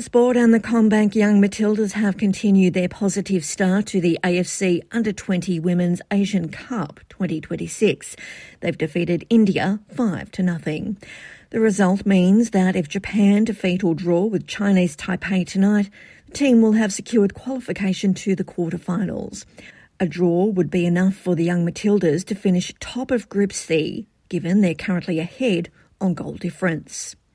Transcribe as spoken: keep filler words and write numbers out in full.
sport, and the CommBank Young Matildas have continued their positive start to the A F C Under twenty Women's Asian Cup twenty twenty-six. They've defeated India five to nothing. The result means that if Japan defeat or draw with Chinese Taipei tonight, the team will have secured qualification to the quarterfinals. A draw would be enough for the Young Matildas to finish top of Group C, given they're currently ahead on goal difference.